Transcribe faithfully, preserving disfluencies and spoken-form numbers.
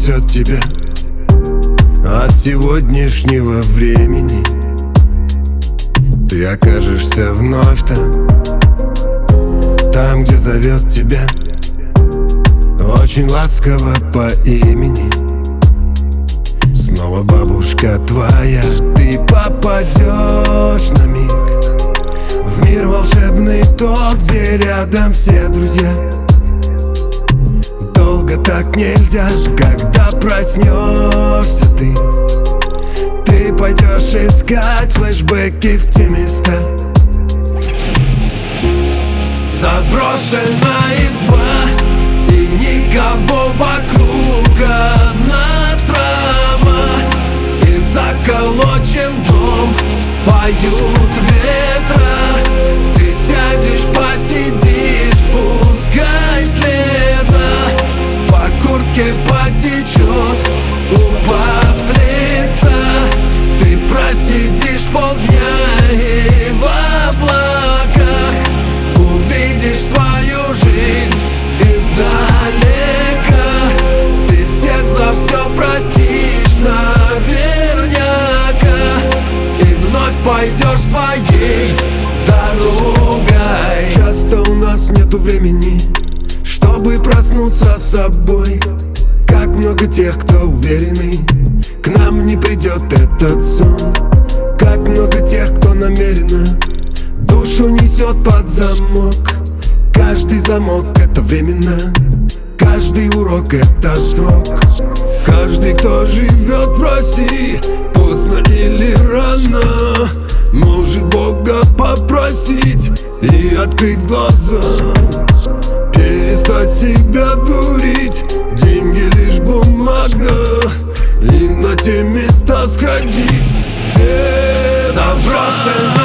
спасет тебя от сегодняшнего времени. Ты окажешься вновь там, там, где зовет тебя очень ласково по имени. Снова бабушка твоя. Ты попадешь на миг в мир волшебный, тот, где рядом все друзья. Долго так нельзя. Когда проснешься ты, ты пойдешь искать флешбеки в те места. Заброшенная изба и никого вокруг, одна трава и заколочен дом. Поют ветра, ты сядешь, посидишь, пускай слеза по куртке потечет, упав с лица. Ты просидишь полдня и в облаках увидишь свою жизнь издалека. Ты всех за все простишь наверняка и вновь пойдешь своей дорогой. Часто у нас нету времени, чтобы проснуться собой. Как много тех, кто уверенный, к нам не придет этот сон. Как много тех, кто намеренно душу несет под замок. Каждый замок — это временно, каждый урок — это срок. Каждый, кто живет в России, поздно или рано, может Бога попросить и открыть глаза. Перестать себя дурить, деньги лишь бумага, и на те места сходить, где заброшено.